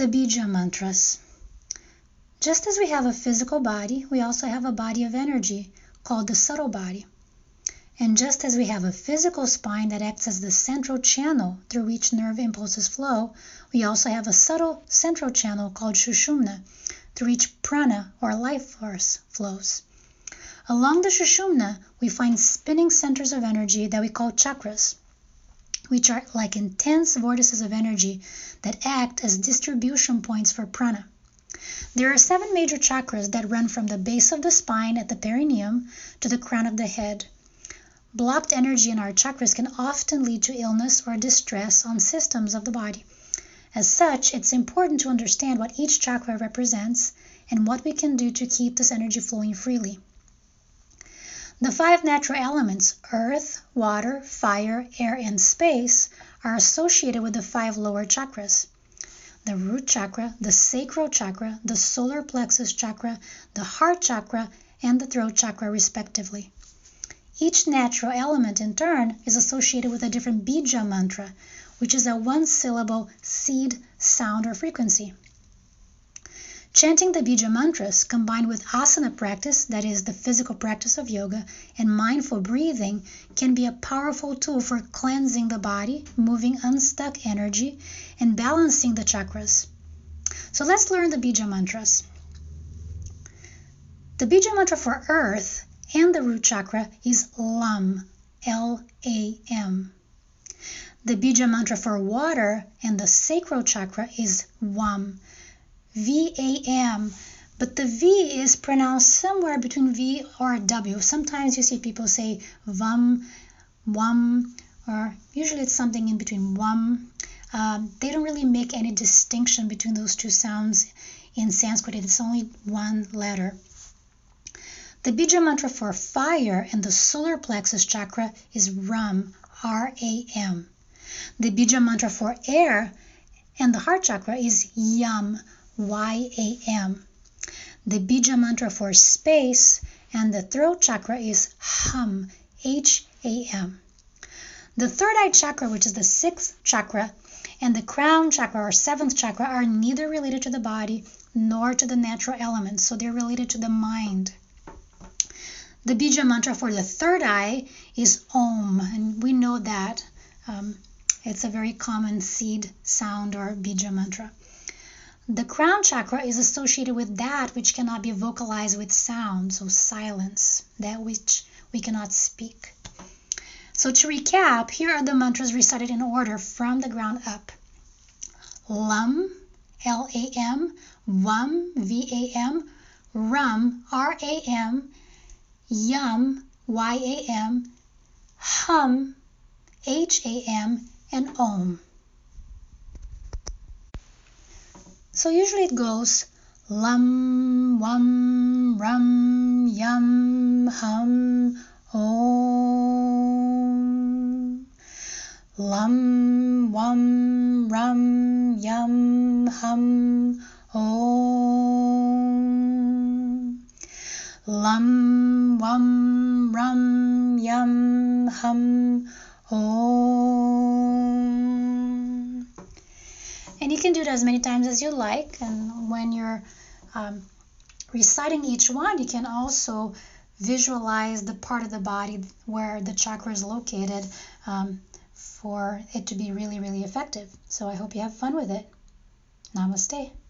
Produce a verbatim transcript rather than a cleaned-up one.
The Bija Mantras. Just as we have a physical body, we also have a body of energy called the subtle body. And just as we have a physical spine that acts as the central channel through which nerve impulses flow, we also have a subtle central channel called Sushumna, through which prana or life force flows. Along the Sushumna, we find spinning centers of energy that we call chakras, which are like intense vortices of energy that act as distribution points for prana. There are seven major chakras that run from the base of the spine at the perineum to the crown of the head. Blocked energy in our chakras can often lead to illness or distress on systems of the body. As such, it's important to understand what each chakra represents and what we can do to keep this energy flowing freely. The five natural elements, earth, water, fire, air, and space, are associated with the five lower chakras. The root chakra, the sacral chakra, the solar plexus chakra, the heart chakra, and the throat chakra, respectively. Each natural element, in turn, is associated with a different Bija mantra, which is a one-syllable seed, sound, or frequency. Chanting the Bija mantras combined with asana practice, that is, the physical practice of yoga, and mindful breathing can be a powerful tool for cleansing the body, moving unstuck energy, and balancing the chakras. So let's learn the Bija mantras. The Bija mantra for earth and the root chakra is Lam, L A M. The Bija mantra for water and the sacral chakra is Vam, V A M, but the V is pronounced somewhere between V or W. Sometimes you see people say Vam, Wam, or usually it's something in between Wam. Um, they don't really make any distinction between those two sounds in Sanskrit. It's only one letter. The Bija mantra for fire and the solar plexus chakra is Ram, R A M. The Bija mantra for air and the heart chakra is Yam, Y A M. The Bija mantra for space and the throat chakra is Hum, H A M. The third eye chakra, which is the sixth chakra, and the crown chakra or seventh chakra are neither related to the body nor to the natural elements, so they're related to the mind. The Bija mantra for the third eye is Om, and we know that. Um, it's a very common seed sound or Bija mantra. The crown chakra is associated with that which cannot be vocalized with sound, so silence, that which we cannot speak. So to recap, here are the mantras recited in order from the ground up. Lam, L A M, Vam, V A M, Ram, R A M, Yam, Y A M, Hum, H A M, and Om. So usually it goes Lam, Wam, Ram, Yam, Hum, Om. Lam, Wam, Ram, Yam, Hum, Om. Lam, Wam, Ram, Yam, Hum, Om. And you can do it as many times as you like, and when you're um, reciting each one, you can also visualize the part of the body where the chakra is located um, for it to be really, really effective. So I hope you have fun with it. Namaste.